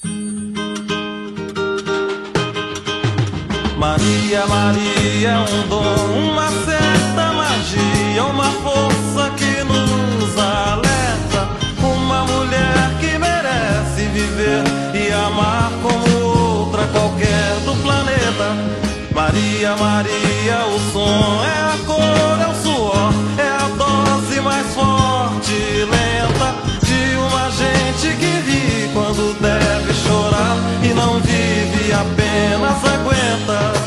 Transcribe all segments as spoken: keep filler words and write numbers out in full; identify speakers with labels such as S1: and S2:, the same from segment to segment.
S1: Maria, Maria é um dom, uma certa magia, uma força que nos alerta, uma mulher que merece viver e amar como outra qualquer do planeta. Maria, Maria, o som é a cor, é o suor, é a dose mais forte e lenta de uma gente que ri quando deve chorar e não vive, apenas aguenta.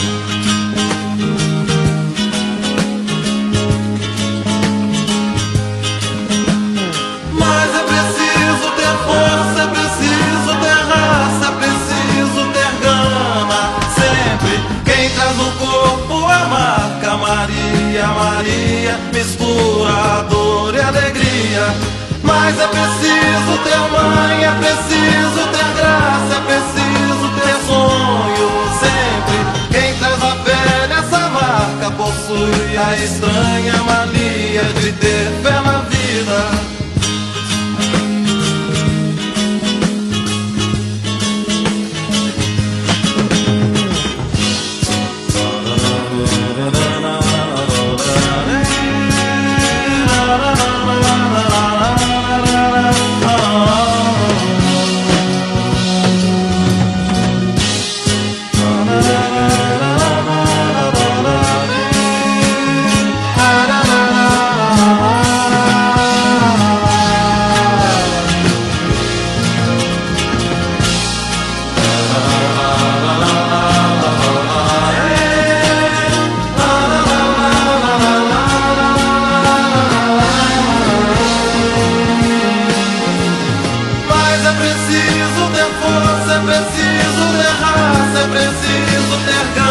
S1: Mas é preciso ter força, é preciso ter raça, é preciso ter gana. Sempre quem traz no corpo a marca Maria, Maria, mistura a dor e a alegria. Mas é preciso ter mãe, é preciso ter graça, é preciso ter sonho. Sempre quem traz a pele essa marca possui a estranha mania de ter fé na vida. É preciso ter força, é preciso ter raça, é preciso ter